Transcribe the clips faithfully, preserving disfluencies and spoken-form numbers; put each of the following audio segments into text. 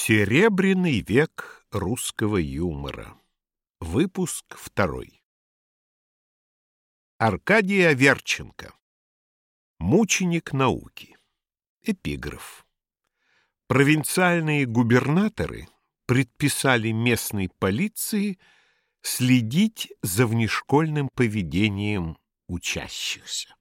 Серебряный век русского юмора. Выпуск второй. Аркадий Аверченко. Мученик науки. Эпиграф. Провинциальные губернаторы предписали местной полиции следить за внешкольным поведением учащихся.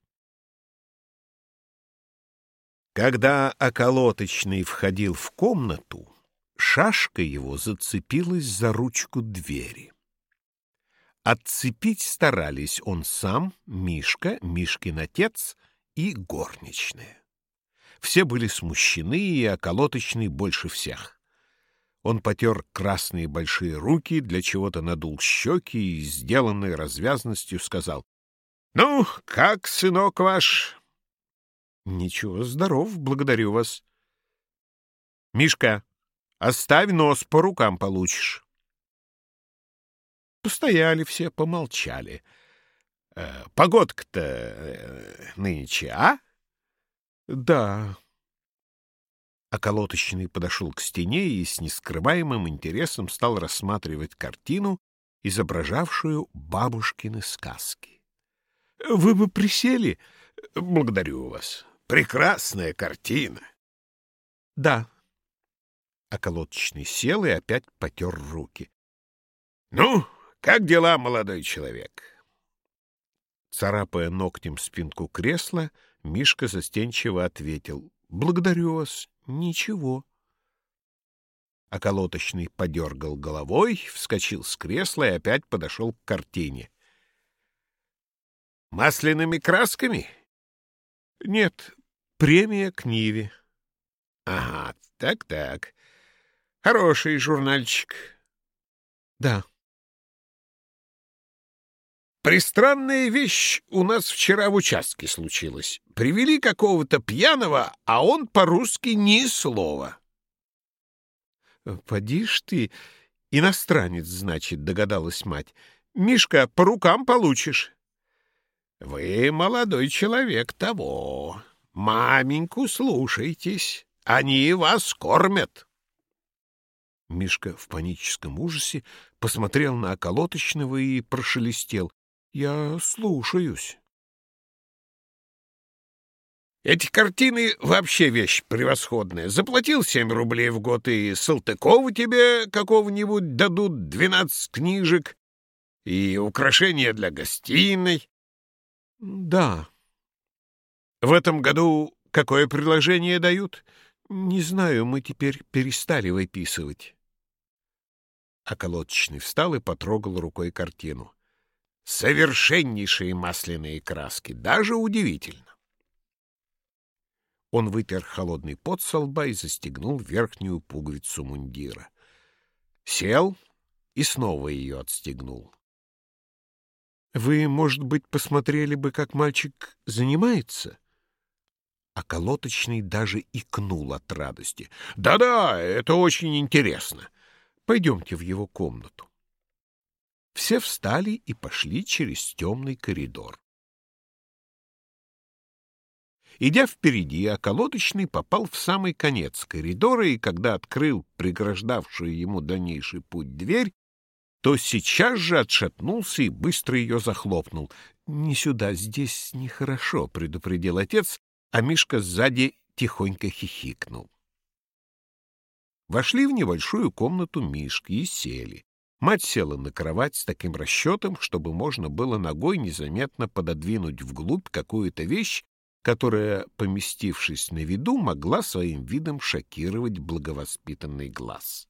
Когда околоточный входил в комнату, шашка его зацепилась за ручку двери. Отцепить старались он сам, Мишка, Мишкин отец и горничная. Все были смущены, и околоточный больше всех. Он потер красные большие руки, для чего-то надул щеки и, сделанной развязностью, сказал: «Ну, как, сынок ваш?» «Ничего, здоров, благодарю вас». «Мишка, оставь нос, по рукам получишь». Постояли все, помолчали. Э, «Погодка-то э, нынче, а?» «Да». Околоточный подошел к стене и с нескрываемым интересом стал рассматривать картину, изображавшую бабушкины сказки. «Вы бы присели?» «Благодарю вас. Прекрасная картина». «Да». Околоточный сел и опять потер руки. «Ну, как дела, молодой человек?» Царапая ногтем спинку кресла, Мишка застенчиво ответил: «Благодарю вас, ничего». Околоточный подергал головой, вскочил с кресла и опять подошел к картине. «Масляными красками?» «Нет, премия к Ниве». «Ага, так-так. Хороший журнальчик». «Да». «Пристранная вещь у нас вчера в участке случилась. Привели какого-то пьяного, а он по-русски ни слова». «Поди ж ты, иностранец, значит», — догадалась мать. «Мишка, по рукам получишь». «Вы, молодой человек, того. Маменьку слушайтесь, они вас кормят». Мишка в паническом ужасе посмотрел на околоточного и прошелестел: «Я слушаюсь». «Эти картины вообще вещь превосходная. Заплатил семь рублей в год, и Салтыкова тебе какого-нибудь дадут двенадцать книжек, и украшения для гостиной». «Да». «В этом году какое предложение дают?» «Не знаю, мы теперь перестали выписывать». Околоточный встал и потрогал рукой картину. «Совершеннейшие масляные краски, даже удивительно». Он вытер холодный пот со лба и застегнул верхнюю пуговицу мундира. Сел и снова ее отстегнул. «Вы, может быть, посмотрели бы, как мальчик занимается?» Околоточный даже икнул от радости. «Да-да, это очень интересно. Пойдемте в его комнату». Все встали и пошли через темный коридор. Идя впереди, околоточный попал в самый конец коридора, и когда открыл преграждавшую ему дальнейший путь дверь, то сейчас же отшатнулся и быстро ее захлопнул. «Не сюда, здесь нехорошо», — предупредил отец, а Мишка сзади тихонько хихикнул. Вошли в небольшую комнату Мишки и сели. Мать села на кровать с таким расчетом, чтобы можно было ногой незаметно пододвинуть вглубь какую-то вещь, которая, поместившись на виду, могла своим видом шокировать благовоспитанный глаз.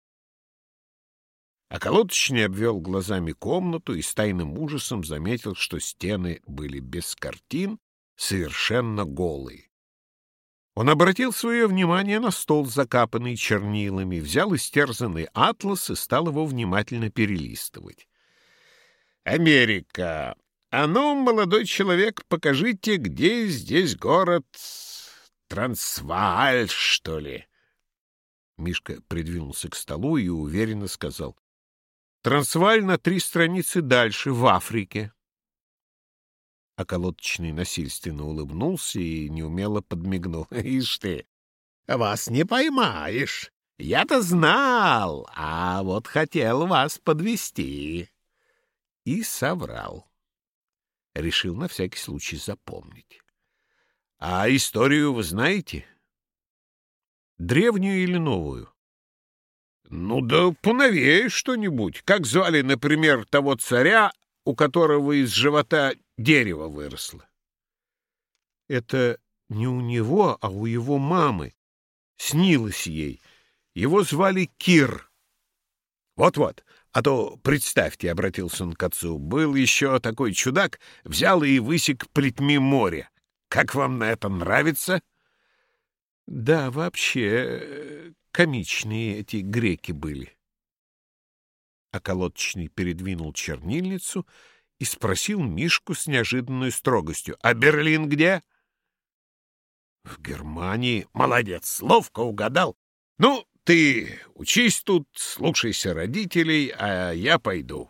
Околоточный обвел глазами комнату и с тайным ужасом заметил, что стены были без картин, совершенно голые. Он обратил свое внимание на стол, закапанный чернилами, взял истерзанный атлас и стал его внимательно перелистывать. «Америка! А ну, молодой человек, покажите, где здесь город Трансвааль, что ли?» Мишка придвинулся к столу и уверенно сказал: «Трансвааль на три страницы дальше, в Африке». Околоточный насильственно улыбнулся и неумело подмигнул. «Ишь ты, вас не поймаешь. Я-то знал, а вот хотел вас подвести. И соврал. Решил на всякий случай запомнить. А историю вы знаете? Древнюю или новую? Ну да поновее что-нибудь. Как звали, например, того царя, у которого из живота дерево выросло? Это не у него, а у его мамы. Снилось ей. Его звали Кир. Вот-вот. А то, представьте, — обратился он к отцу, — был еще такой чудак, взял и высек плетьми море. Как вам на это нравится? Да, вообще, комичные эти греки были. Околоточный передвинул чернильницу и спросил Мишку с неожиданной строгостью: «А Берлин где?» «В Германии». «Молодец, ловко угадал. Ну, ты учись тут, слушайся родителей, а я пойду».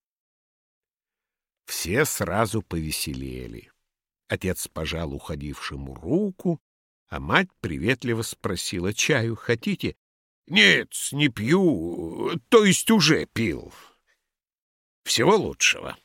Все сразу повеселели. Отец пожал уходившему руку, а мать приветливо спросила: «Чаю хотите?» «Нет, не пью, то есть уже пил. Всего лучшего».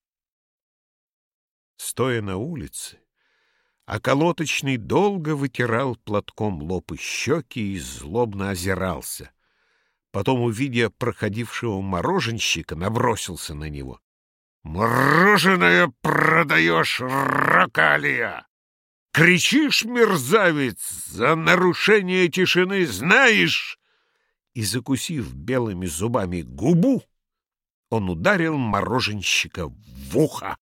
Стоя на улице, околоточный долго вытирал платком лоб и щеки и злобно озирался. Потом, увидя проходившего мороженщика, набросился на него. «Мороженое продаешь, ракалия! Кричишь, мерзавец, за нарушение тишины знаешь!» И, закусив белыми зубами губу, он ударил мороженщика в ухо.